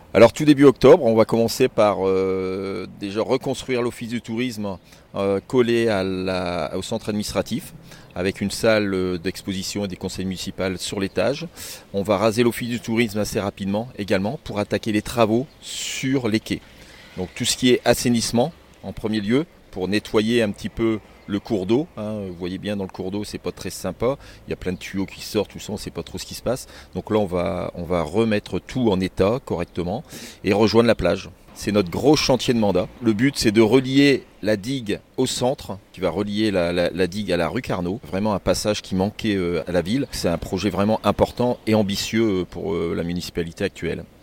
Alors tout début octobre, on va commencer par déjà reconstruire l'office du tourisme collé au centre administratif avec une salle d'exposition et des conseils municipaux sur l'étage. On va raser l'office du tourisme assez rapidement également pour attaquer les travaux sur les quais. Donc tout ce qui est assainissement en premier lieu pour nettoyer un petit peu le cours d'eau. Vous voyez bien dans le cours d'eau, c'est pas très sympa. Il y a plein de tuyaux qui sortent, tout ça, on sait pas trop ce qui se passe. Donc là, on va remettre tout en état correctement et rejoindre la plage. C'est notre gros chantier de mandat. Le but, c'est de relier la digue au centre, qui va relier la digue à la rue Carnot. Vraiment un passage qui manquait à la ville. C'est un projet vraiment important et ambitieux pour la municipalité actuelle.